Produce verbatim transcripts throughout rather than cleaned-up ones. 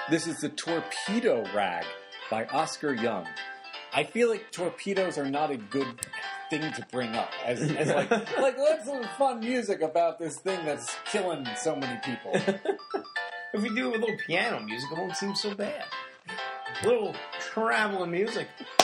This is The Torpedo Rag by Oscar Young. I feel like torpedoes are not a good thing to bring up as, as like, like, let's some fun music about this thing that's killing so many people. If we do it with a little piano music, it won't seem so bad. A little traveling music.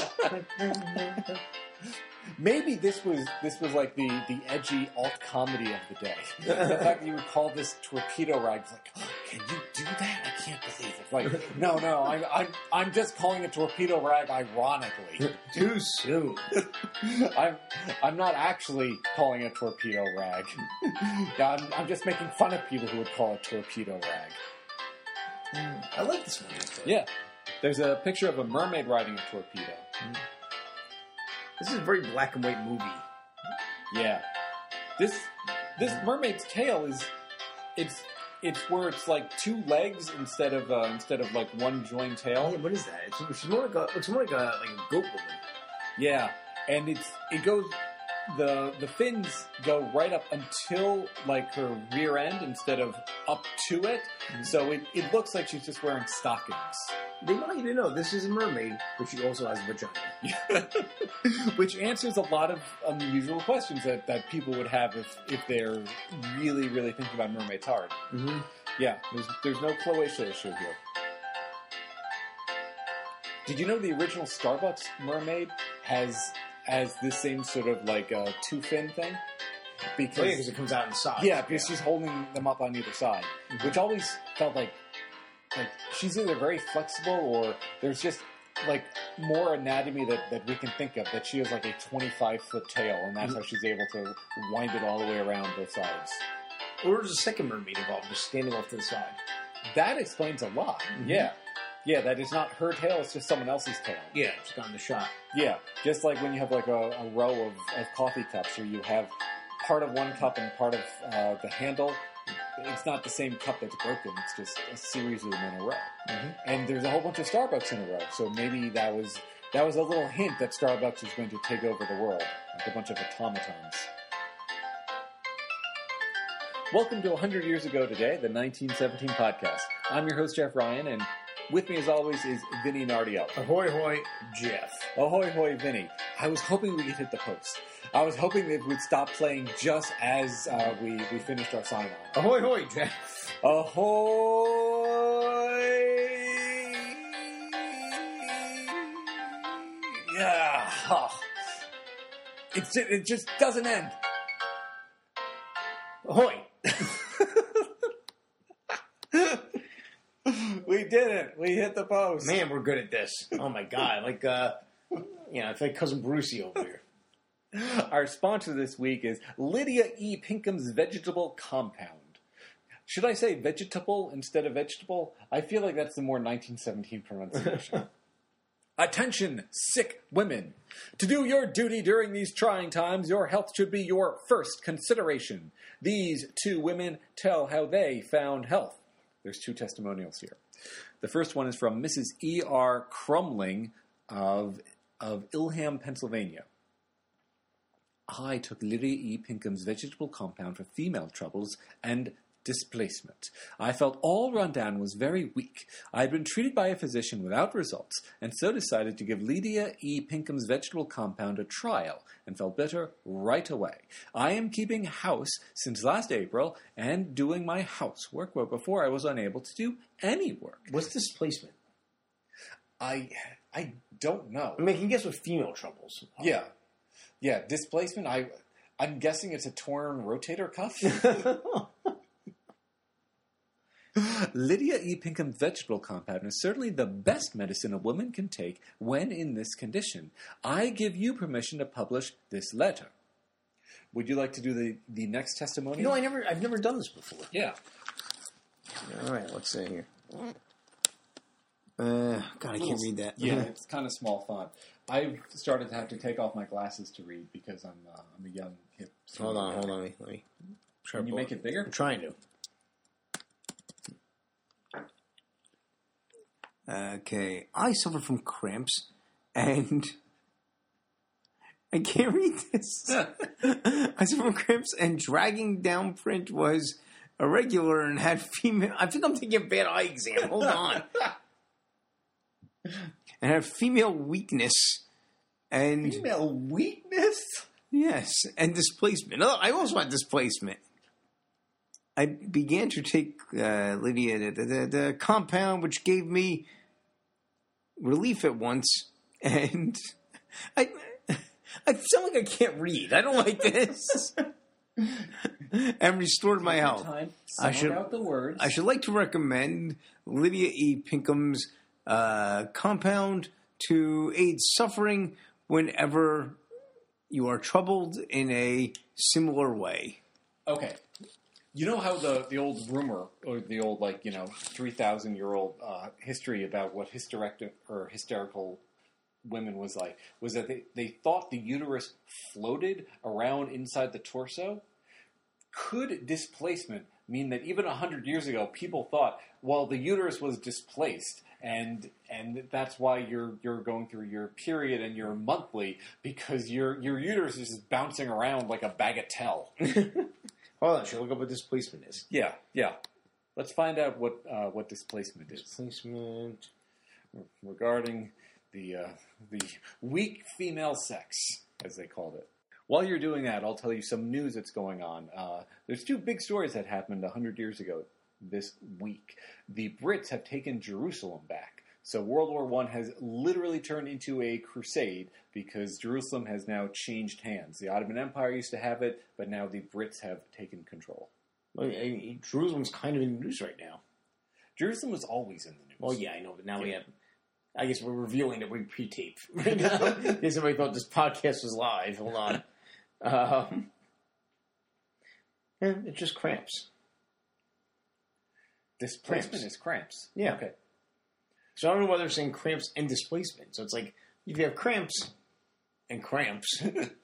Maybe this was this was like the, the edgy alt comedy of the day. The fact that you would call this torpedo rag, it's like, oh, can you do that? I can't believe it. Like, no, no, I'm I'm I'm just calling it torpedo rag ironically. Too soon. I'm I'm not actually calling it torpedo rag. I'm I'm just making fun of people who would call it torpedo rag. I like this one. Yeah, there's a picture of a mermaid riding a torpedo. Mm. This is a very black and white movie. Yeah. This this mermaid's tail is it's it's where it's like two legs instead of uh, instead of like one joined tail. Yeah, what is that? It's, she's more like a looks more like a like a goat woman. Yeah, and it's it goes the the fins go right up until like her rear end instead of up to it. Mm-hmm. So it, it looks like she's just wearing stockings. They want you to know this is a mermaid, but she also has a vagina. Which answers a lot of unusual questions that, that people would have if, if they're really, really thinking about mermaids hard. Mm-hmm. Yeah, there's there's no cloaca issue here. Did you know the original Starbucks mermaid has has this same sort of like uh, two fin thing? Because oh, yeah, because it comes out in the side. Yeah, because yeah. she's holding them up on either side, mm-hmm. which always felt like like she's either very flexible or there's just like more anatomy that, that we can think of, that she has like a twenty-five foot tail and that's mm-hmm. how she's able to wind it all the way around both sides. Or there's a second mermaid involved, just standing off to the side. That explains a lot. Mm-hmm. Yeah. Yeah, that is not her tail, it's just someone else's tail. Yeah, it's gotten the shot. Yeah, just like when you have like a, a row of, of coffee cups where you have part of one cup and part of uh, the handle. It's not the same cup that's broken. It's just a series of them in a row. Mm-hmm. And there's a whole bunch of Starbucks in a row. So maybe that was that was a little hint that Starbucks is going to take over the world. Like a bunch of automatons. Welcome to one hundred Years Ago Today, the nineteen seventeen podcast. I'm your host, Jeff Ryan, and with me as always is Vinny Nardiello. Ahoy, hoy, Jeff. Ahoy, hoy, Vinny. I was hoping we could hit the post. I was hoping that it would stop playing just as uh, we, we finished our sign-on. Ahoy, hoy, Jeff. Ahoy! Yeah. Oh. It's, it just doesn't end. Ahoy! We did it. We hit the post. Man, we're good at this. Oh, my God. Like, uh, you know, it's like Cousin Brucey over here. Our sponsor this week is Lydia E. Pinkham's Vegetable Compound. Should I say vegetable instead of vegetable? I feel like that's the more nineteen seventeen pronunciation. Attention, sick women. To do your duty during these trying times, your health should be your first consideration. These two women tell how they found health. There's two testimonials here. The first one is from Missus E R Crumling of, of Ilham, Pennsylvania. I took Lydia E. Pinkham's vegetable compound for female troubles and displacement. I felt all run down and was very weak. I had been treated by a physician without results, and so decided to give Lydia E. Pinkham's vegetable compound a trial, and felt better right away. I am keeping house since last April, and doing my housework, where before I was unable to do any work. What's displacement? I I don't know. I mean, I can guess with female troubles. Yeah. Yeah, displacement, I, I'm guessing it's a torn rotator cuff. Lydia E. Pinkham's vegetable compound is certainly the best medicine a woman can take when in this condition. I give you permission to publish this letter. Would you like to do the, the next testimony? You know, I never, I've never done this before. Yeah. All right, let's see here. Uh, God, I can't read that. Yeah, it's kind of small font. I've started to have to take off my glasses to read because I'm uh, I'm a young hip. Hold on, hold on, let me. Let me try Can you make it bigger? I'm trying to. Okay, I suffer from cramps, and I can't read this. I suffer from cramps, and dragging down print was irregular and had female. I think I'm taking a bad eye exam. Hold on. And had female weakness and Female weakness? yes, and displacement. Oh, I also had displacement. I began to take uh, Lydia the, the, the compound, which gave me relief at once, and I I sound like I can't read. I don't like this. And restored my health. Time, I should out the words. I should like to recommend Lydia E. Pinkham's uh, compound to aid suffering whenever you are troubled in a similar way. Okay. You know how the, the old rumor, or the old, like, you know, three thousand year old uh, history about what hysterectic or hysterical women was like, was that they, they thought the uterus floated around inside the torso? Could displacement mean that even one hundred years ago, people thought, well, the uterus was displaced, and and that's why you're you're going through your period and your monthly, because your your uterus is just bouncing around like a bagatelle. Hold on, should I look up what displacement is? Yeah, yeah. Let's find out what uh, what displacement is. Displacement Regarding the uh, the weak female sex, as they called it. While you're doing that, I'll tell you some news that's going on. Uh, there's two big stories that happened one hundred years ago this week. The Brits have taken Jerusalem back. So World War One has literally turned into a crusade because Jerusalem has now changed hands. The Ottoman Empire used to have it, but now the Brits have taken control. Well, I mean, Jerusalem's kind of in the news right now. Jerusalem was always in the news. Well, yeah, I know, but now yeah. we have... I guess we're revealing that we pre-tape right now. In case somebody thought this podcast was live. Hold on. Um, eh, it's just cramps. Displacement Cramps. is cramps. Yeah. Okay. So I don't know why they're saying cramps and displacement. So it's like, if you have cramps and cramps.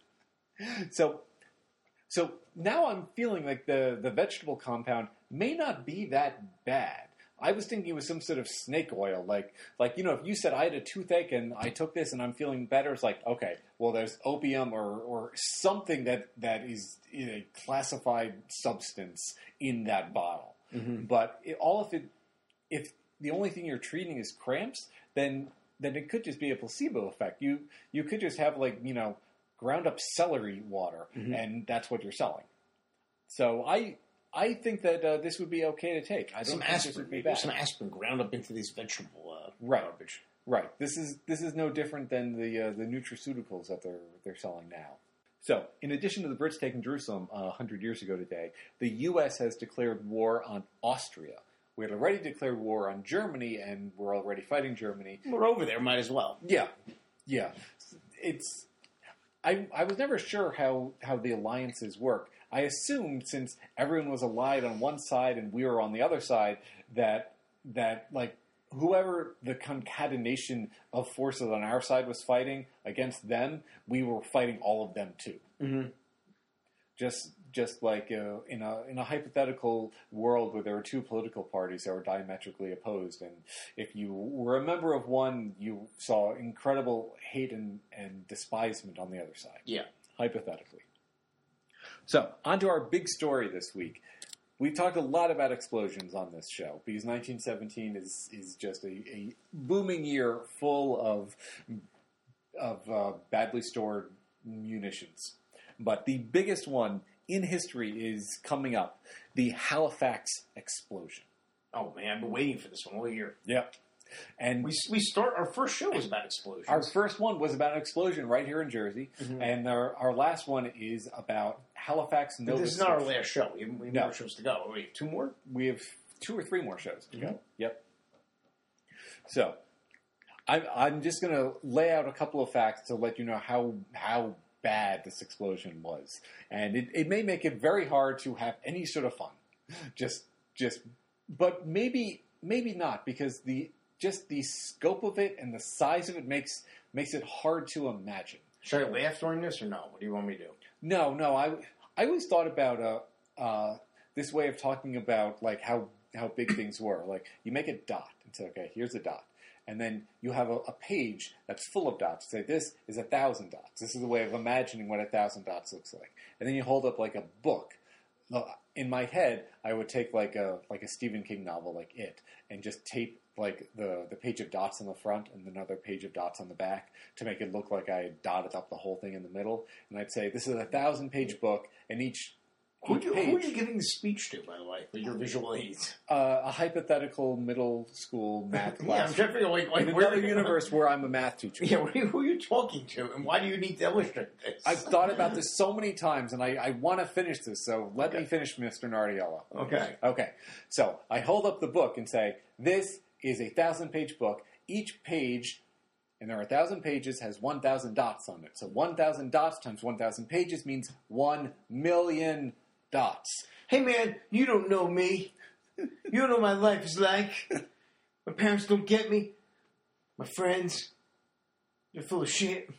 So, so now I'm feeling like the, the vegetable compound may not be that bad. I was thinking it was some sort of snake oil. Like, like you know, if you said I had a toothache and I took this and I'm feeling better, it's like, okay, well, there's opium or, or something that, that is a classified substance in that bottle. Mm-hmm. But it, all if it, if the only thing you're treating is cramps, then then it could just be a placebo effect. You you could just have, like, you know, ground up celery water, mm-hmm. and that's what you're selling. So I I think that uh, this would be okay to take. I don't some think aspirin, this would be bad. Some aspirin ground up into these vegetable uh, right. garbage. Right. This is this is no different than the uh, the nutraceuticals that they're they're selling now. So, in addition to the Brits taking Jerusalem uh, one hundred years ago today, the U S has declared war on Austria. We had already declared war on Germany, and we're already fighting Germany. We're over there, might as well. Yeah, yeah. It's I I was never sure how, how the alliances work. I assumed, since everyone was allied on one side and we were on the other side, that that like whoever the concatenation of forces on our side was fighting against them, we were fighting all of them too. Mm-hmm. Just just like uh, in a in a hypothetical world where there were two political parties that were diametrically opposed, and if you were a member of one, you saw incredible hate and, and despisement on the other side. Yeah. Hypothetically. So, on to our big story this week. We've talked a lot about explosions on this show because nineteen seventeen is is just a, a booming year full of of uh, badly stored munitions. But the biggest one in history is coming up: the Halifax explosion. Oh man, I've been waiting for this one all year. Yep. And we we start our first show was about explosions. Our first one was about an explosion right here in Jersey, mm-hmm. and our, our last one is about Halifax, Nova Scotia. This is not our last show. We have, we have no. more shows to go. We have two more. We have two or three more shows to mm-hmm. go. Yep. So, I'm I'm just going to lay out a couple of facts to let you know how how bad this explosion was, and it, it may make it very hard to have any sort of fun. Just just, but maybe maybe not, because the just the scope of it and the size of it makes makes it hard to imagine. Should I laugh during this or no? What do you want me to do? No, no. I, I always thought about uh, uh, this way of talking about like how, how big things were. Like you make a dot and say, okay, here's a dot. And then you have a, a page that's full of dots. Say this is a thousand dots. This is the way of imagining what a thousand dots looks like. And then you hold up like a book. in my head, I would take like a like a Stephen King novel like It and just tape like the, the page of dots on the front and another page of dots on the back to make it look like I had dotted up the whole thing in the middle. And I'd say, this is a thousand-page book, and each, Who, each you, page... who are you giving the speech to, by the way, with your visual aids? Uh, a hypothetical middle school math class. Yeah, I'm trying to figure out, like, like in where another universe where I'm a math teacher. Yeah, who, who are you talking to, and why do you need to illustrate this? I've thought about this so many times, and I, I want to finish this, so let Okay. me finish Mister Nardiello. Okay. Okay. So I hold up the book and say, this is a thousand-page book. Each page, and there are a thousand pages, has one thousand dots on it. So one thousand dots times one thousand pages means one million dots. Hey, man, you don't know me. You don't know what my life is like. My parents don't get me. My friends, they're full of shit.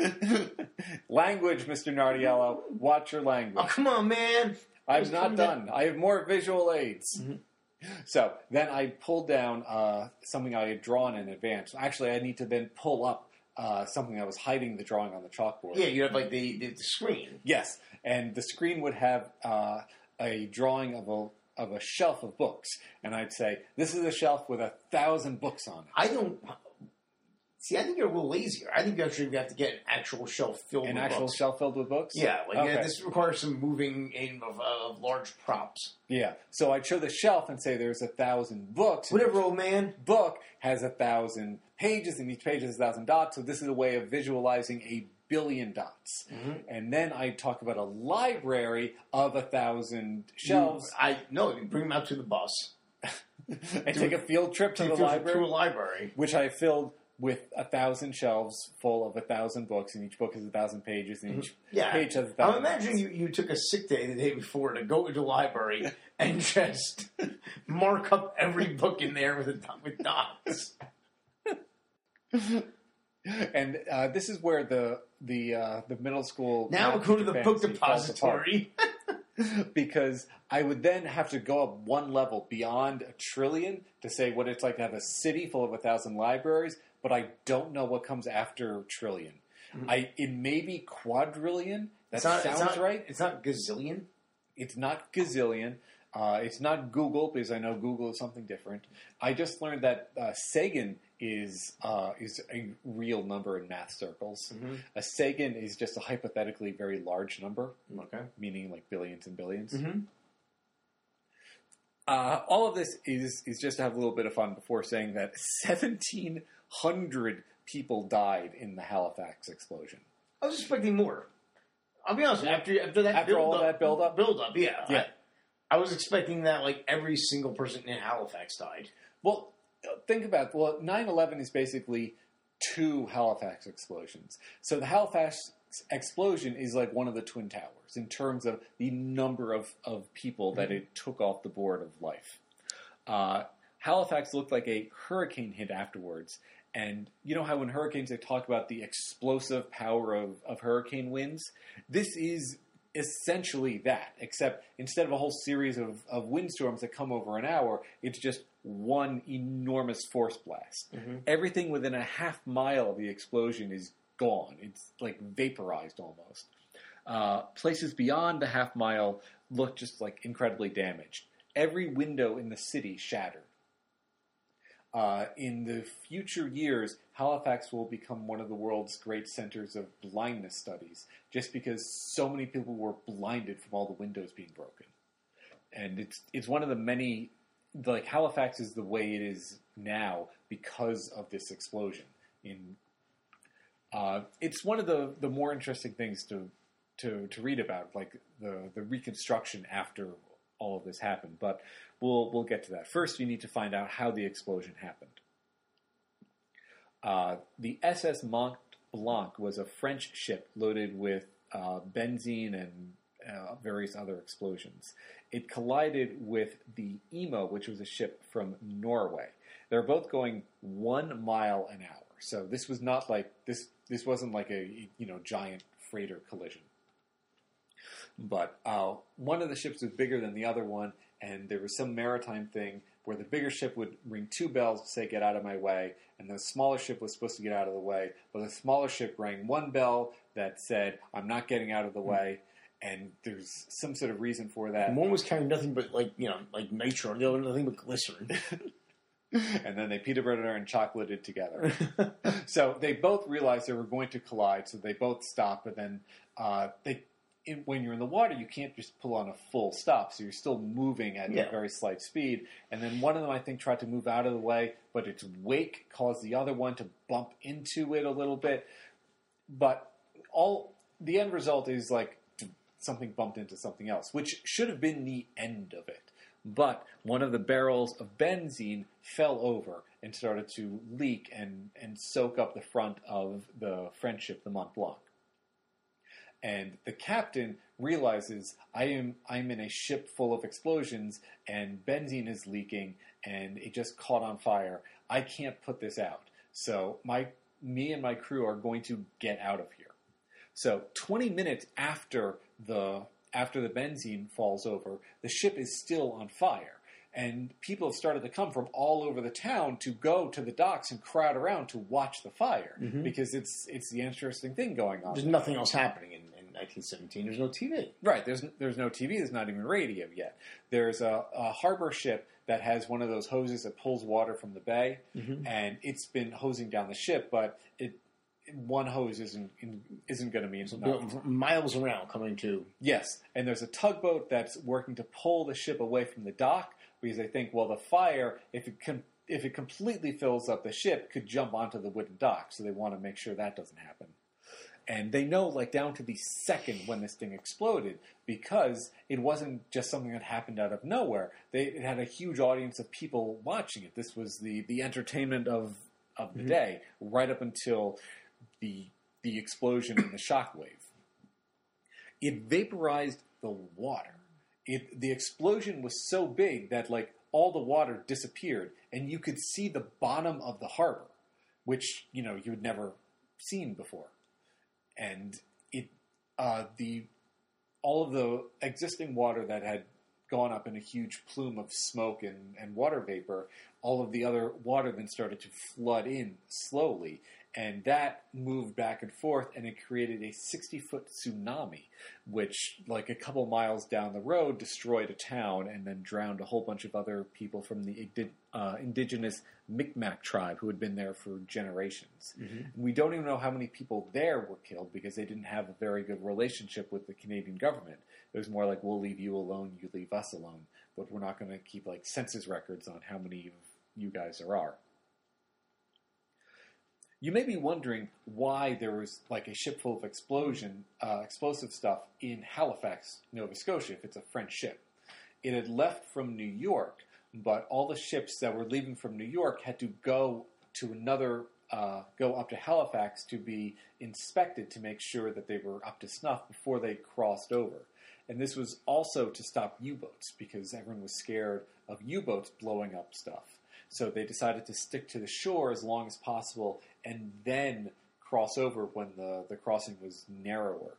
Language, Mister Nardiello. Watch your language. Oh, come on, man. I'm Just not come done. I have more visual aids. Mm-hmm. So then I pulled down uh, something I had drawn in advance. Actually, I need to then pull up uh, something that was hiding the drawing on the chalkboard. Yeah, you have, like, the, the, the screen. Yes, and the screen would have uh, a drawing of a of a shelf of books, and I'd say, this is a shelf with a thousand books on it. I don't... See, I think you're a little lazier. I think you actually have to get an actual shelf filled An with actual books. shelf filled with books? Yeah, like Okay. yeah, this requires some moving in of, uh, of large props. Yeah, so I'd show the shelf and say there's a thousand books. Whatever, old man. Book has a thousand pages, and each page has a thousand dots, so this is a way of visualizing a billion dots. Mm-hmm. And then I talk about a library of a thousand shelves, You, I no, you bring them out to the bus. and take a field trip to Take the them library, to a library. which I filled with a thousand shelves full of a thousand books, and each book has a thousand pages, and each Yeah, page has a I'm thousand imagining dots. you, you took a sick day the day before to go to the library and just mark up every book in there with a, with dots. And uh, this is where the the uh, the middle school Now math we'll go to the teacher book fantasy falls apart. depository. Because I would then have to go up one level beyond a trillion to say what it's like to have a city full of a thousand libraries, but I don't know what comes after trillion. Mm-hmm. I it may be quadrillion. That It's not, sounds it's not, right. It's not gazillion. It's not gazillion. Uh, it's not Google, because I know Google is something different. I just learned that uh, Sagan is uh, is a real number in math circles. Mm-hmm. A Sagan is just a hypothetically very large number, Okay. meaning like billions and billions. Mm-hmm. Uh, all of this is is just to have a little bit of fun before saying that seventeen hundred people died in the Halifax explosion. I was expecting more. I'll be honest. After after that After build all up, that build up? build up, yeah. Yeah. I, I was expecting that like every single person in Halifax died. Well, think about it. Well, nine eleven is basically two Halifax explosions. So the Halifax explosion is like one of the Twin Towers in terms of the number of, of people that it took off the board of life. Uh, Halifax looked like a hurricane hit afterwards. And you know how in hurricanes they talk about the explosive power of, of hurricane winds? This is essentially that, except instead of a whole series of, of windstorms that come over an hour, it's just one enormous force blast. Mm-hmm. Everything within a half mile of the explosion is gone. It's like vaporized almost. Uh, places beyond the half mile look just like incredibly damaged. Every window in the city shattered. Uh, in the future years, Halifax will become one of the world's great centers of blindness studies, just because so many people were blinded from all the windows being broken. And it's it's one of the many, like Halifax is the way it is now because of this explosion. In uh, it's one of the, the more interesting things to to to read about, like the the reconstruction after all of this happened, but we'll we'll get to that. First, you need to find out how the explosion happened. Uh, the S S Mont Blanc was a French ship loaded with uh, benzene and uh, various other explosions. It collided with the Emo, which was a ship from Norway. They're both going one mile an hour, so this was not like this. This wasn't like a you know giant freighter collision. But uh, one of the ships was bigger than the other one, and there was some maritime thing where the bigger ship would ring two bells to say, get out of my way, and the smaller ship was supposed to get out of the way, but the smaller ship rang one bell that said, I'm not getting out of the way, and there's some sort of reason for that. And one was carrying nothing but, like, you know, like nitro, the other nothing but glycerin. And then they peanut butter and chocolated together. So they both realized they were going to collide, so they both stopped, but then uh, they... In, when you're in the water, you can't just pull on a full stop, so you're still moving at Yeah. a very slight speed. And then one of them, I think, tried to move out of the way, but its wake caused the other one to bump into it a little bit. But all the end result is like something bumped into something else, which should have been the end of it. But one of the barrels of benzene fell over and started to leak and, and soak up the front of the French ship, the Mont Blanc. And the captain realizes, I am I'm in a ship full of explosions, and benzene is leaking, and it just caught on fire. I can't put this out. So my me and my crew are going to get out of here. So twenty minutes after the after the benzene falls over, the ship is still on fire. And people have started to come from all over the town to go to the docks and crowd around to watch the fire, Mhm. because it's it's the interesting thing going on. There's nothing else happening in, in nineteen seventeen. There's no T V. Right. There's there's no T V. There's not even radio yet. There's a, a harbor ship that has one of those hoses that pulls water from the bay, Mhm. and it's been hosing down the ship, but it one hose isn't isn't going to be enough. Miles around coming to... Yes, and there's a tugboat that's working to pull the ship away from the dock, because they think, well, the fire, if it com- if it completely fills up the ship, could jump onto the wooden dock. So they want to make sure that doesn't happen. And they know, like, down to the second when this thing exploded, because it wasn't just something that happened out of nowhere. They it had a huge audience of people watching it. This was the, the entertainment of of the Mhm. day, right up until the the explosion and the shockwave. It vaporized the water. It, the explosion was so big that, like, all the water disappeared, and you could see the bottom of the harbor, which, you know, you had never seen before. And it, uh, the, all of the existing water that had gone up in a huge plume of smoke and, and water vapor, all of the other water then started to flood in slowly. And that moved back and forth, and it created a sixty-foot tsunami, which, like a couple miles down the road, destroyed a town and then drowned a whole bunch of other people from the uh, indigenous Mi'kmaq tribe who had been there for generations. Mhm. We don't even know how many people there were killed, because they didn't have a very good relationship with the Canadian government. It was more like, we'll leave you alone, you leave us alone, but we're not going to keep, like, census records on how many of you guys there are. You may be wondering why there was, like, a ship full of explosion, uh, explosive stuff in Halifax, Nova Scotia, if it's a French ship. It had left from New York, but all the ships that were leaving from New York had to go to another, uh, go up to Halifax to be inspected to make sure that they were up to snuff before they crossed over. And this was also to stop U-boats, because everyone was scared of U-boats blowing up stuff. So they decided to stick to the shore as long as possible and then cross over when the, the crossing was narrower.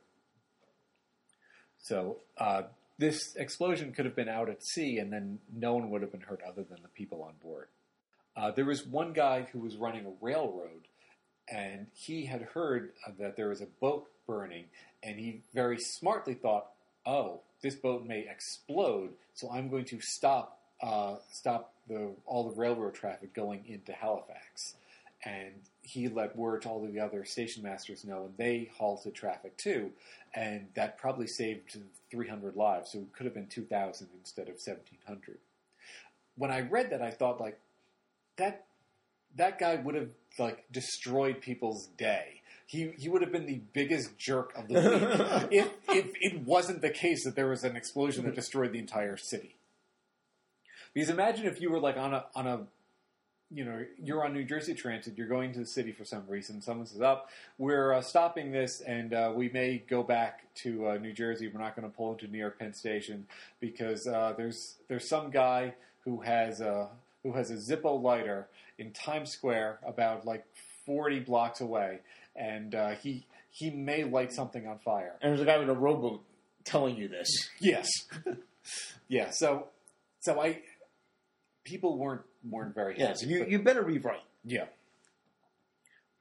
So uh, this explosion could have been out at sea, and then no one would have been hurt other than the people on board. Uh, there was one guy who was running a railroad, and he had heard that there was a boat burning, and he very smartly thought, oh, this boat may explode, so I'm going to stop uh, stop the all the railroad traffic going into Halifax. And he let word to all of the other station masters know, and they halted traffic too. And that probably saved three hundred lives, so it could have been two thousand instead of seventeen hundred. When I read that, I thought, like, that that guy would have, like, destroyed people's day. He he would have been the biggest jerk of the week if if it wasn't the case that there was an explosion that destroyed the entire city. Because imagine if you were, like, on a on a you know, you're on New Jersey Transit, you're going to the city for some reason. Someone says, up, oh, we're uh, stopping this, and uh, we may go back to uh, New Jersey. We're not going to pull into New York Penn Station because uh, there's there's some guy who has a who has a Zippo lighter in Times Square, about like forty blocks away, and uh, he he may light something on fire. And there's a guy with a rowboat telling you this. Yes, yeah. So so I. People weren't weren't very happy. Yes, you, you better be right. Yeah.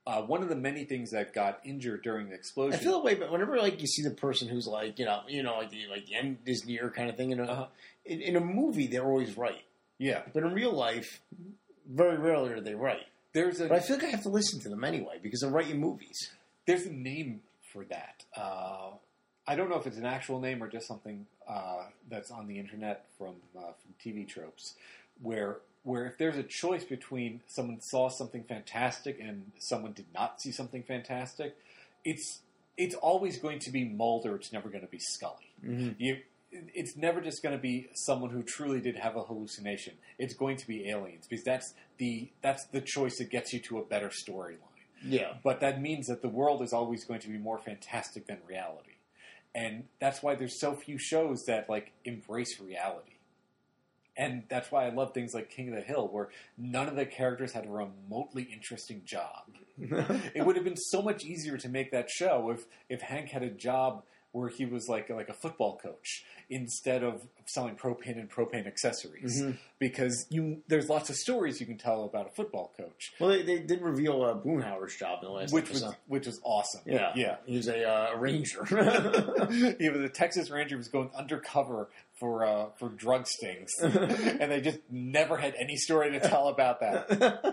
Uh, one of the many things that got injured during the explosion. I feel that way, but whenever like you see the person who's like, you know, you know, like the like the end is near kind of thing, in a Uh-huh. in, in a movie, they're always right. Yeah, But in real life, very rarely are they right. there's a But I feel like I have to listen to them anyway because they're writing movies. there's a name for that. Uh, I don't know if it's an actual name or just something uh, that's on the internet from uh, from T V tropes, where where if there's a choice between someone saw something fantastic and someone did not see something fantastic, it's it's always going to be Mulder. It's never going to be Scully. Mm-hmm. You, it's never just going to be someone who truly did have a hallucination. It's going to be aliens because that's the that's the choice that gets you to a better storyline. Yeah. But that means that the world is always going to be more fantastic than reality. And that's why there's so few shows that like embrace reality. And that's why I love things like King of the Hill, where none of the characters had a remotely interesting job. It would have been so much easier to make that show if, if Hank had a job where he was like like a football coach instead of selling propane and propane accessories. Mm-hmm. Because you there's lots of stories you can tell about a football coach, Well, they, they did reveal uh, Boomhauer's job in the last which was episode. which was awesome. Yeah, yeah. He was a uh, ranger. He was a Texas Ranger who was going undercover for uh, for drug stings, and they just never had any story to tell about that.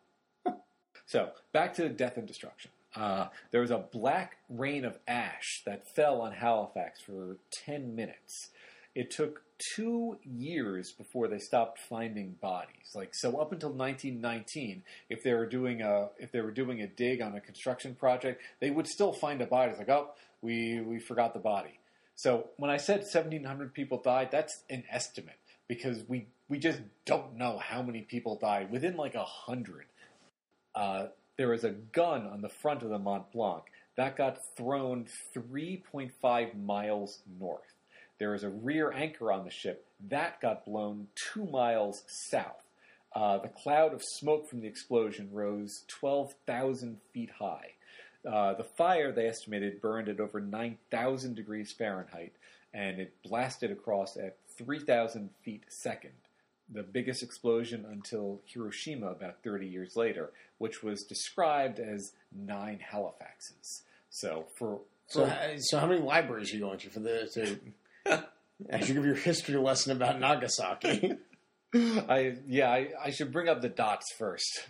So back to death and destruction. Uh, there was a black rain of ash that fell on Halifax for ten minutes. It took two years before they stopped finding bodies. Like so, up until nineteen nineteen, if they were doing a if they were doing a dig on a construction project, they would still find a body. It's like, oh, we we forgot the body. So when I said seventeen hundred people died, that's an estimate because we we just don't know how many people died. Within like a hundred. Uh, there was a gun on the front of the Mont Blanc that got thrown three point five miles north. There was a rear anchor on the ship that got blown two miles south. Uh, the cloud of smoke from the explosion rose twelve thousand feet high. Uh, the fire, they estimated, burned at over nine thousand degrees Fahrenheit, and it blasted across at three thousand feet a second. The biggest explosion until Hiroshima about thirty years later, which was described as nine Halifaxes. So for, so, for uh, so how many libraries are you going to for the to as you give your history lesson about Nagasaki? I yeah, I, I should bring up the dots first.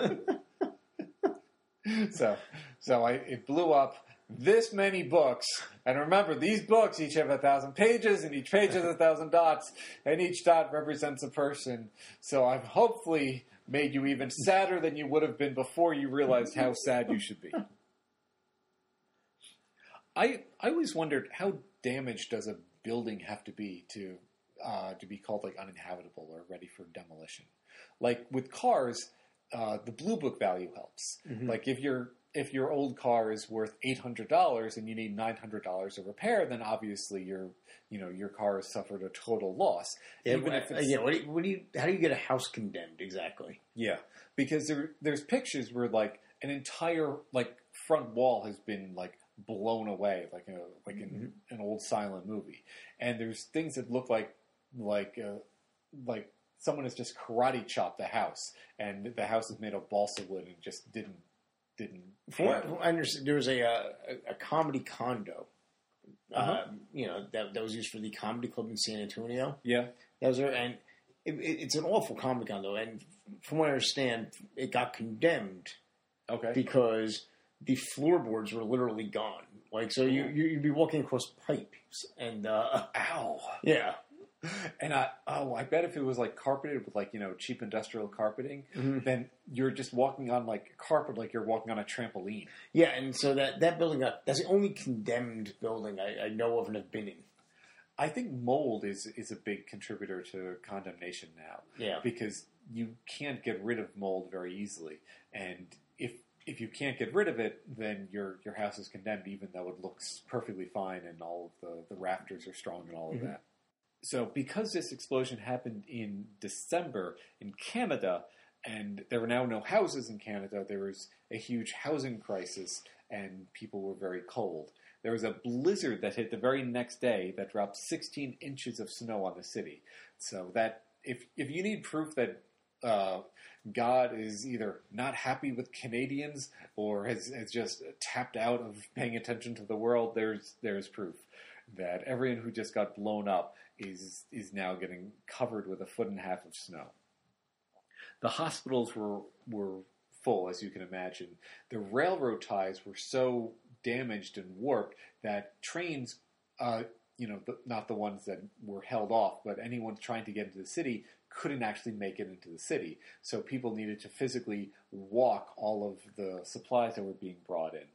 so so I it blew up this many books, and remember, these books each have a thousand pages, and each page has a thousand dots, and each dot represents a person. So I've hopefully made you even sadder than you would have been before you realized how sad you should be. I I always wondered, how damaged does a building have to be to uh, to be called like uninhabitable or ready for demolition? Like with cars, uh, the Blue Book value helps. Mm-hmm. Like if your if your old car is worth eight hundred dollars and you need nine hundred dollars of repair, then obviously your you know your car has suffered a total loss. Yeah, Even if uh, it's, yeah. What do, you, what do you? How do you get a house condemned exactly? yeah, because there there's pictures where like an entire like front wall has been like blown away, like a like in Mm-hmm. an old silent movie, and there's things that look like like uh, like someone has just karate chopped the house, and the house is made of balsa wood and just didn't didn't. From what I understand, there was a uh, a, a comedy condo, Uh-huh. uh, you know, that that was used for the comedy club in San Antonio. Yeah, That was there, and it, it, it's an awful comedy condo. And from what I understand, it got condemned okay. because the floorboards were literally gone. Like, so you, you you'd be walking across pipes, and uh, Ow. yeah, And I oh I bet if it was like carpeted with like you know cheap industrial carpeting, Mhm. then you're just walking on like carpet like you're walking on a trampoline. yeah. And so that that building got that's the only condemned building I, I know of and have been in. I think mold is is a big contributor to condemnation now. Yeah. Because you can't get rid of mold very easily, and if if you can't get rid of it, then your your house is condemned, even though it looks perfectly fine and all of the, the rafters are strong and all of Mhm. that. So because this explosion happened in December in Canada, and there were now no houses in Canada, there was a huge housing crisis, and people were very cold. There was a blizzard that hit the very next day that dropped sixteen inches of snow on the city. So that if if you need proof that uh, God is either not happy with Canadians or has, has just tapped out of paying attention to the world, there's there's proof that everyone who just got blown up is is now getting covered with a foot and a half of snow. The hospitals were were full, as you can imagine. The railroad ties were so damaged and warped that trains, uh, you know, the, not the ones that were held off, but anyone trying to get into the city couldn't actually make it into the city. So people needed to physically walk all of the supplies that were being brought in.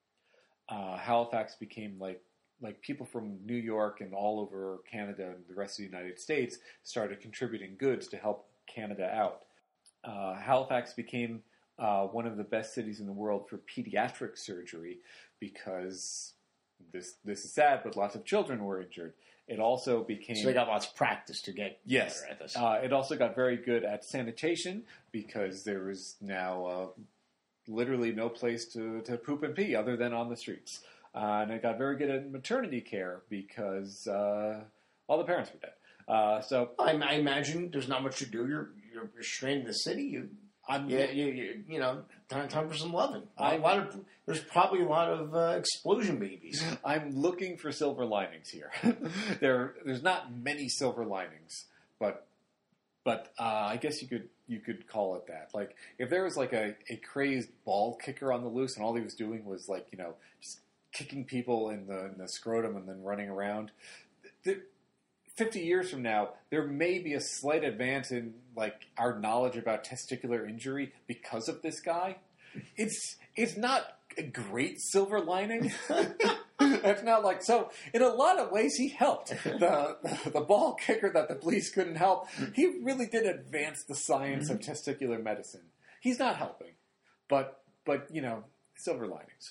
Uh, Halifax became like like people from New York and all over Canada and the rest of the United States started contributing goods to help Canada out. Uh, Halifax became uh, one of the best cities in the world for pediatric surgery because this this is sad, but lots of children were injured. It also became... So they got lots of practice to get yes, better at this. Uh, it also got very good at sanitation because there was now uh, literally no place to, to poop and pee other than on the streets. Uh, and it got very good at maternity care because uh, all the parents were dead. Uh, so I, I imagine there's not much to do. You're you're, you're stranded in the city. You, I'm yeah, you, you, you know, time, time for some loving. I- a lot of there's probably a lot of uh, explosion babies. I'm looking for silver linings here. there, there's not many silver linings, but but uh, I guess you could you could call it that. Like if there was like a, a crazed ball kicker on the loose, and all he was doing was like you know just kicking people in the in the scrotum and then running around. The, Fifty years from now, there may be a slight advance in like our knowledge about testicular injury because of this guy. It's it's not a great silver lining. It's not like so. In a lot of ways, he helped the the ball kicker that the police couldn't help. He really did advance the science of testicular medicine. He's not helping, but but you know, silver linings.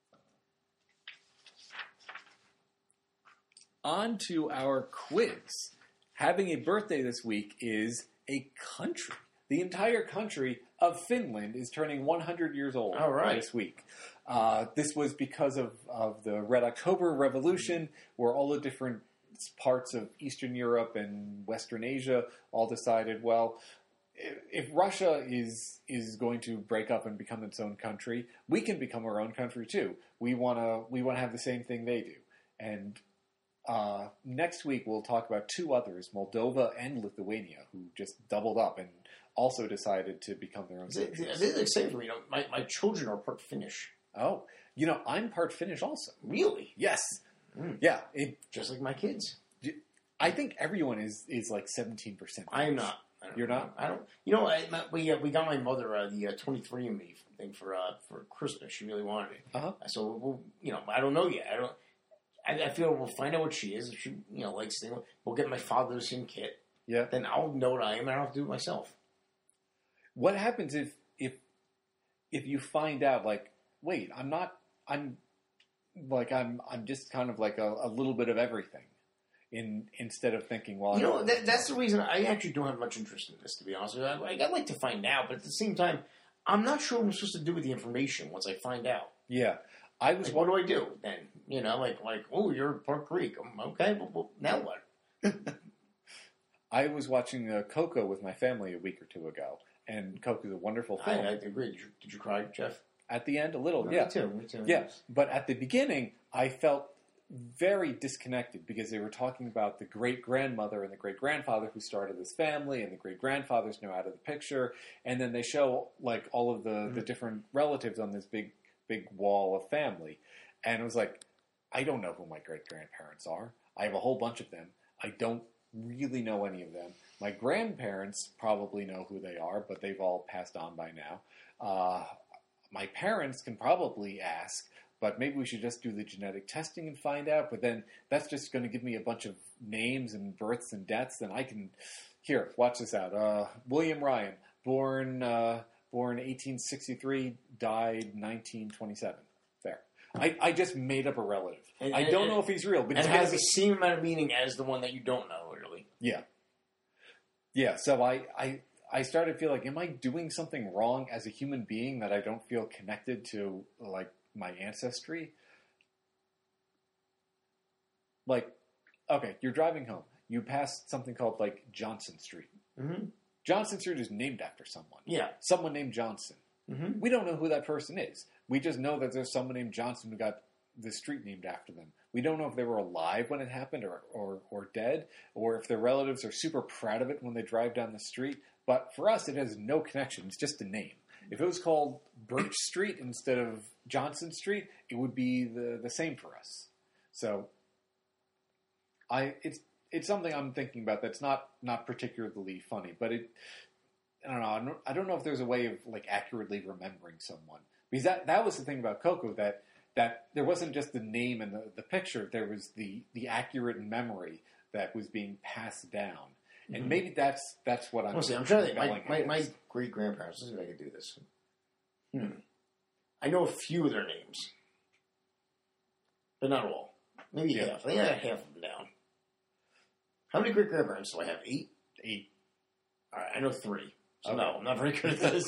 On to our quiz. Having a birthday this week is a country. The entire country of Finland is turning one hundred years old All right. this week. Uh, this was because of, of the Red October Revolution, where all the different parts of Eastern Europe and Western Asia all decided, well, if, if Russia is is going to break up and become its own country, we can become our own country too. We want to we want to have the same thing they do. And Uh, next week, we'll talk about two others, Moldova and Lithuania, who just doubled up and also decided to become their own countries. This is exciting for me. You know, my, my children are part Finnish. Oh, you know, I'm part Finnish also. Really? Yes. Mm. Yeah. It, Just like my kids. I think everyone is, is like seventeen percent. I am not. I don't, You're not? I don't. You know, I, my, we uh, we got my mother uh, the uh, twenty-three and me thing for uh, for Christmas. She really wanted it. Uh-huh. So we'll, you know, I don't know yet. I don't. I, I feel we'll find out what she is. If she, you know, likes things, we'll get my father the same kit. Yeah. Then I'll know what I am, and I don't have to do it myself. What happens if if if you find out, like, wait, I'm not, I'm, like, I'm I'm just kind of like a, a little bit of everything, in instead of thinking, well, You know, that, that's the reason I actually don't have much interest in this, to be honest with you. I, I'd like to find out, but at the same time, I'm not sure what I'm supposed to do with the information once I find out. yeah, I was Like, what do I do then? You know, like, like oh, you're part Greek. Um, okay, well, well, now what? I was watching uh, Coco with my family a week or two ago, and Coco's a wonderful I, film. I agree. Did you, did you cry, Jeff? At the end, a little, No, yeah. Me too. Me too. Yeah, but at the beginning, I felt very disconnected because they were talking about the great-grandmother and the great-grandfather who started this family, and the great-grandfather's now out of the picture, and then they show, like, all of the, Mm-hmm. the different relatives on this big, big wall of family. And it was like, I don't know who my great-grandparents are. I have a whole bunch of them. I don't really know any of them. My grandparents probably know who they are, but they've all passed on by now. Uh, my parents can probably ask, but maybe we should just do the genetic testing and find out. But then that's just going to give me a bunch of names and births and deaths. Then I can, here, watch this out. Uh, William Ryan, born uh, born eighteen sixty-three, died nineteen twenty-seven. There. I, I just made up a relative. And- I and- don't know if he's real, but And he's it has gonna the same amount of meaning as the one that you don't know, really. Yeah. Yeah, so I, I I started to feel like, am I doing something wrong as a human being that I don't feel connected to, like, my ancestry? Like, okay, you're driving home. You pass something called, like, Johnson Street. Mm-hmm. Johnson Street is named after someone. Yeah. Someone named Johnson. Mm-hmm. We don't know who that person is. We just know that there's someone named Johnson who got the street named after them. We don't know if they were alive when it happened or, or, or dead, or if their relatives are super proud of it when they drive down the street. But for us, it has no connection. It's just a name. If it was called Birch Street instead of Johnson Street, it would be the, the same for us. So I it's it's something I'm thinking about that's not, not particularly funny, but it I don't know. I don't, I don't know if there's a way of like accurately remembering someone, because that, that was the thing about Coco, that that there wasn't just the name and the, the picture. There was the, the accurate memory that was being passed down, and mm-hmm. maybe that's that's what I'm. Let's see, I'm trying to think. My, my, my great grandparents. Let's see if I can do this. Hmm. I know a few of their names, but not all. Maybe yeah. half. I think I got half of them down. How many great grandparents do I have? Eight. Eight. All right, I know three. So okay. No, I'm not very good at this.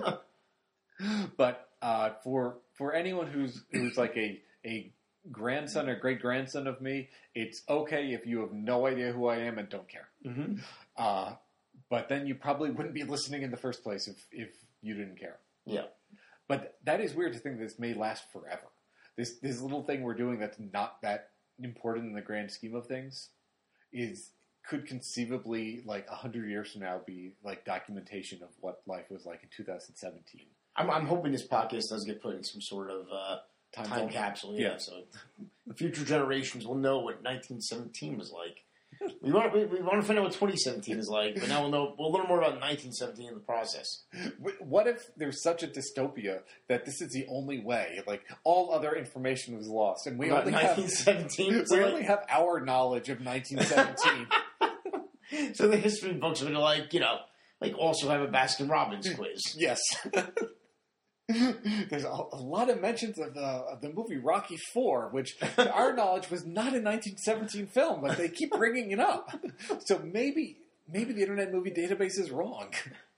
But uh, for for anyone who's who's like a a grandson or great grandson of me, it's okay if you have no idea who I am and don't care. Mm-hmm. Uh, but then you probably wouldn't be listening in the first place if if you didn't care. Yeah. But that is weird to think this may last forever. This this little thing we're doing that's not that important in the grand scheme of things is could conceivably, like, a hundred years from now, be, like, documentation of what life was like in two thousand seventeen. I'm, I'm hoping this podcast does get put in some sort of uh, time, time capsule, yeah, yeah. So future generations will know what nineteen seventeen was like. We want we, we want to find out what twenty seventeen is like, but now we'll know we'll learn more about nineteen seventeen in the process. What if there's such a dystopia that this is the only way? Like, all other information was lost, and we about only nineteen seventeen. have we only have our knowledge of nineteen seventeen. So the history books are going to, like, you know, like also have a Baskin-Robbins quiz. Yes. There's a, a lot of mentions of the of the movie Rocky four, which to our knowledge was not a nineteen seventeen film, but they keep bringing it up. So maybe maybe the Internet Movie Database is wrong.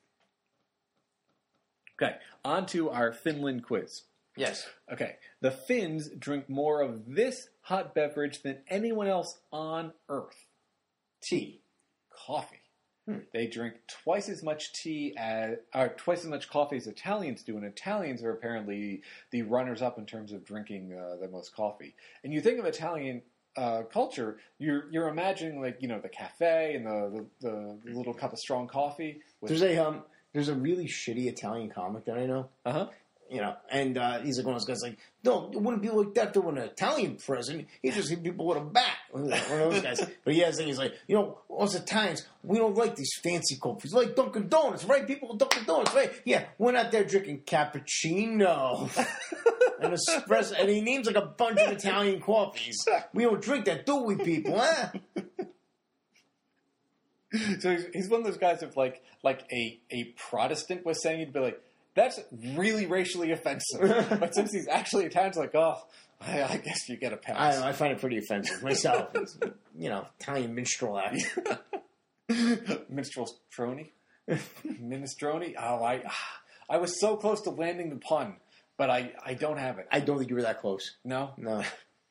Okay, on to our Finland quiz. Yes. Okay, the Finns drink more of this hot beverage than anyone else on Earth. Tea. Coffee. Hmm. They drink twice as much tea as, or twice as much coffee as Italians do, and Italians are apparently the runners-up in terms of drinking uh, the most coffee. And you think of Italian uh, culture, you're you're imagining, like, you know, the cafe and the the, the little cup of strong coffee. With there's a um there's a really shitty Italian comic that I know. Uh huh. You know, and uh, he's like one of those guys like, no, it wouldn't be like that to an Italian president. He just hit people with a bat. One of those guys. But he has thing. He's like, you know, us Italians, we don't like these fancy coffees. We like Dunkin' Donuts, right? People with Dunkin' Donuts, right? Yeah, we're not there drinking cappuccino and espresso. And he names like a bunch of Italian coffees. We don't drink that, do we, people? Huh? So he's, he's one of those guys of like, like a a Protestant was saying, he'd be like, that's really racially offensive. But since he's actually Italian, it's like, oh, I, I guess you get a pass. I don't know, I find it pretty offensive myself. It's, you know, Italian minstrel act. Minstrelstroni? Minestrone? Oh, I I was so close to landing the pun, but I, I don't have it. I don't think you were that close. No? No.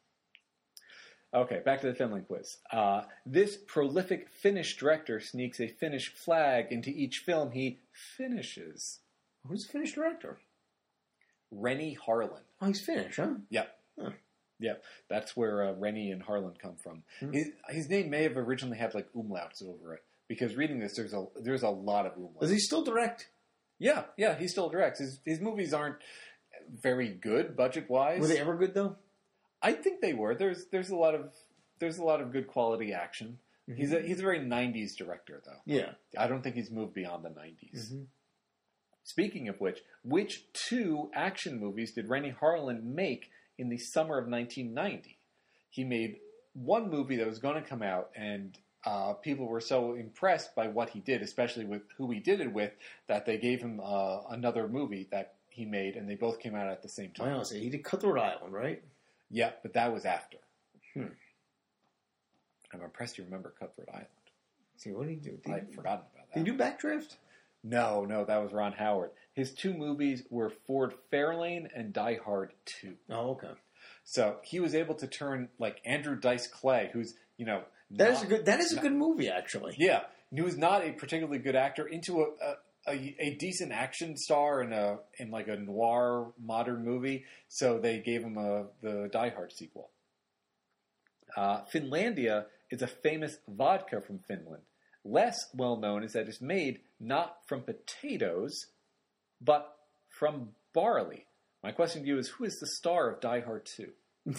Okay, back to the Finland quiz. Uh, this prolific Finnish director sneaks a Finnish flag into each film he finishes. Who's the Finnish director? Rennie Harlin. Oh, he's Finnish, huh? Yep. Huh. Yep. That's where uh, Rennie and Harlan come from. Hmm. His, his name may have originally had like umlauts over it, because reading this, there's a there's a lot of umlauts. Does he still direct? Yeah, yeah, he still directs. His his movies aren't very good budget wise. Were they ever good though? I think they were. There's there's a lot of there's a lot of good quality action. Mm-hmm. He's a he's a very nineties director though. Yeah. I don't think he's moved beyond the nineties. Mm-hmm. Speaking of which, which two action movies did Rennie Harlin make in the summer of nineteen ninety? He made one movie that was going to come out, and uh, people were so impressed by what he did, especially with who he did it with, that they gave him uh, another movie that he made, and they both came out at the same time. I say he did Cutthroat Island, right? Yeah, but that was after. Hmm. I'm impressed you remember Cutthroat Island. See, what did he do? Did I'd he, forgotten about that. Did he do Backdraft? No, no, that was Ron Howard. His two movies were Ford Fairlane and Die Hard two. Oh, okay. So he was able to turn, like, Andrew Dice Clay, who's, you know... That not, is a good. That is a not, good movie, actually. Yeah. he was not a particularly good actor, into a, a, a, a decent action star in a in like a noir modern movie. So they gave him a the Die Hard sequel. Uh, Finlandia is a famous vodka from Finland. Less well known is that it's made not from potatoes, but from barley. My question to you is, who is the star of Die Hard two?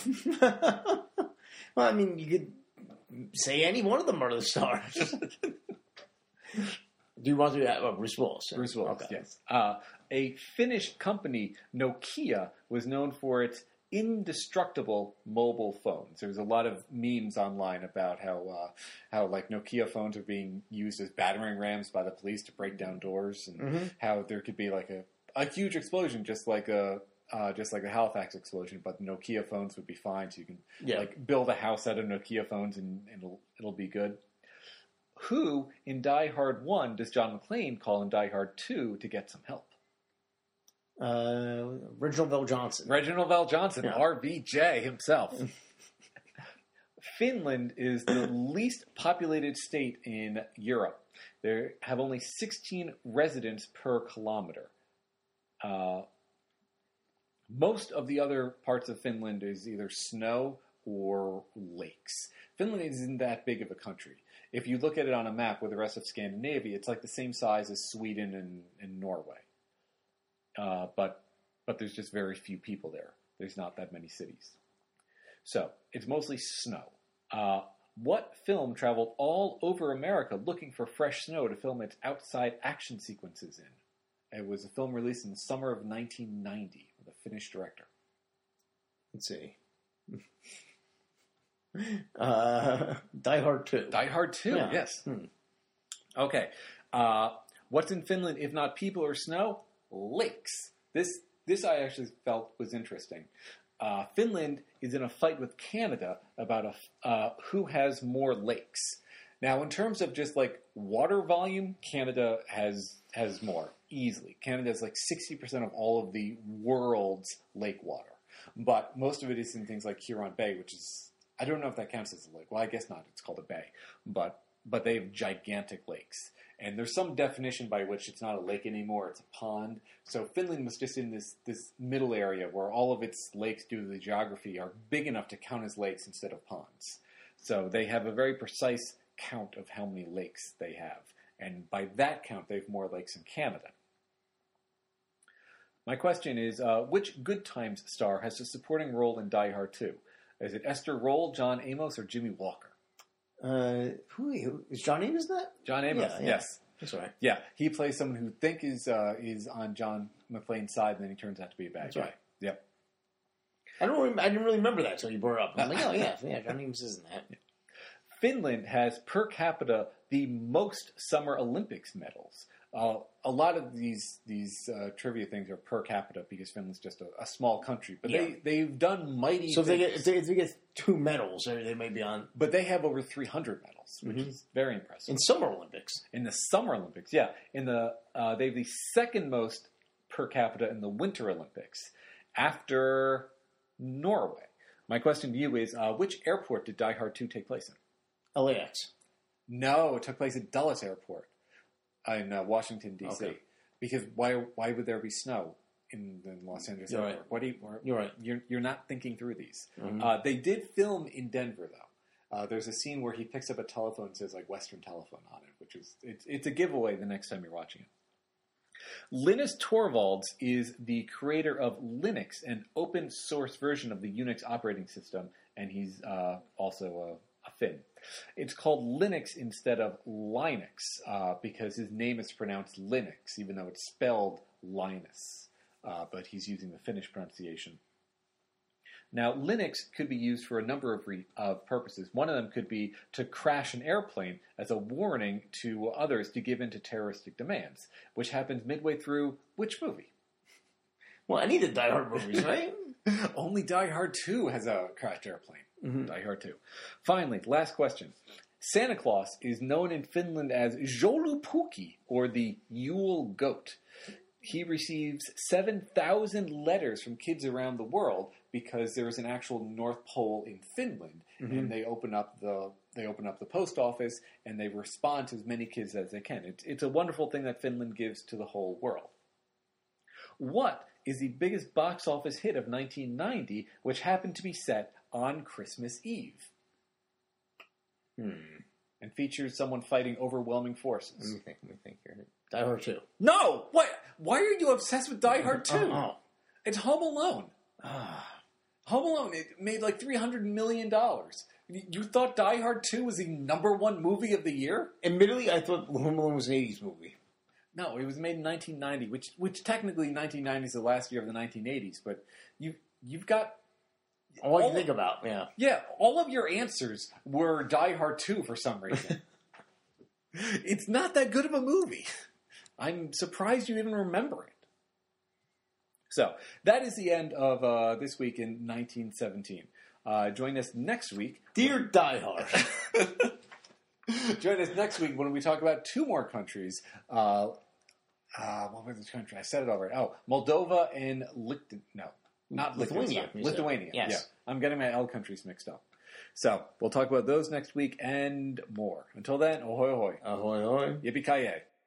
Well, I mean, you could say any one of them are the stars. Do you want to do that? Oh, Bruce Willis. Bruce Willis, Okay. yes. Uh, a Finnish company, Nokia, was known for its indestructible mobile phones. There's a lot of memes online about how uh, how like Nokia phones are being used as battering rams by the police to break down doors, and Mm-hmm. how there could be like a, a huge explosion, just like a uh, just like a Halifax explosion, but Nokia phones would be fine. So you can Yeah. like build a house out of Nokia phones, and, and it'll it'll be good. Who in Die Hard one does John McClane call in Die Hard two to get some help? Uh, Reginald Val Johnson. Reginald Val Johnson, Yeah. R V J himself. Finland is the least populated state in Europe. They have only sixteen residents per kilometer. Uh, most of the other parts of Finland is either snow or lakes. Finland isn't that big of a country. If you look at it on a map with the rest of Scandinavia, it's like the same size as Sweden and, and Norway. Uh, but but there's just very few people there. There's not that many cities. So it's mostly snow. Uh, what film traveled all over America looking for fresh snow to film its outside action sequences in? It was a film released in the summer of nineteen ninety with a Finnish director. Let's see. Uh, Die Hard two. Die Hard two, Yeah. yes. Hmm. Okay. Uh, what's in Finland, if not people or snow? Lakes. This this I actually felt was interesting. Uh, Finland is in a fight with Canada about a, uh, who has more lakes. Now, in terms of just like water volume, Canada has has more easily. Canada has like sixty percent of all of the world's lake water, but most of it is in things like Huron Bay, which is, I don't know if that counts as a lake. Well, I guess not. It's called a bay, but but they have gigantic lakes. And there's some definition by which it's not a lake anymore, it's a pond. So Finland was just in this, this middle area where all of its lakes, due to the geography, are big enough to count as lakes instead of ponds. So they have a very precise count of how many lakes they have. And by that count, they have more lakes in Canada. My question is, uh, which Good Times star has a supporting role in Die Hard two? Is it Esther Roll, John Amos, or Jimmy Walker? Uh, who, who is John Amos? That John Amos, Yeah, yeah. yes. that's right. Yeah, he plays someone who think is uh, is on John McClane's side, and then he turns out to be a bad That's guy. right. Yep. I don't. Rem- I didn't really remember that until you brought it up. I'm like, oh yeah, yeah. John Amos is in that. Finland has per capita the most Summer Olympics medals. Uh, a lot of these these uh, trivia things are per capita because Finland's just a, a small country, but Yeah. they they've done mighty. So if they things. get if they, if they get two medals, they they may be on But they have over three hundred medals, which Mhm. is very impressive. in Summer Olympics. In the Summer Olympics, yeah. In the uh, they have the second most per capita in the Winter Olympics, after Norway. My question to you is, uh, which airport did Die Hard two take place in? L A X. No, it took place at Dulles Airport in uh, Washington, D C. Okay. Because why why would there be snow in the Los Angeles You're airport? right. What do you, or- You're right. You're, you're not thinking through these. Mhm. Uh, they did film in Denver, though. Uh, there's a scene where he picks up a telephone and says, like, Western Telephone on it, which is, it's, it's a giveaway the next time you're watching it. Linus Torvalds is the creator of Linux, an open source version of the Unix operating system, and he's uh, also a, a Finn. It's called Linux instead of Linux uh, because his name is pronounced Linux, even though it's spelled Linus, uh, but he's using the Finnish pronunciation. Now, Linux could be used for a number of re- uh, purposes. One of them could be to crash an airplane as a warning to others to give in to terroristic demands, which happens midway through which movie? Well, any of the Die Hard movies, right? Only Die Hard two has a crashed airplane. Mhm. Die Hard two. Finally, last question. Santa Claus is known in Finland as Joulupukki, or the Yule Goat. He receives seven thousand letters from kids around the world, because there is an actual North Pole in Finland, Mm-hmm. and they open up the they open up the post office and they respond to as many kids as they can. It's it's a wonderful thing that Finland gives to the whole world. What is the biggest box office hit of nineteen ninety, which happened to be set on Christmas Eve? Hmm. And features someone fighting overwhelming forces. Let me think. Let me think here. Die Hard two. No! What? Why are you obsessed with Die Hard two? Oh. It's Home Alone. Ah. Home Alone, it made like three hundred million dollars. You thought Die Hard two was the number one movie of the year? Admittedly, I thought Home Alone was an eighties movie. No, it was made in nineteen ninety, which which technically nineteen ninety is the last year of the nineteen eighties, but you, you've got... All I all can think about, yeah. Yeah, all of your answers were Die Hard two for some reason. It's not that good of a movie. I'm surprised you even remember it. So, that is the end of uh, this week in nineteen seventeen. Uh, join us next week. Dear Die Hard. Join us next week when we talk about two more countries. Uh, uh, what was the country? I said it already. Oh, Moldova and Lichten. No, not Lithuania, Liechtenstein. you said. Lithuania. Yes. Yeah, I'm getting my L countries mixed up. So, we'll talk about those next week and more. Until then, ahoy ahoy. Ahoy, ahoy. Yippee-ki-yay.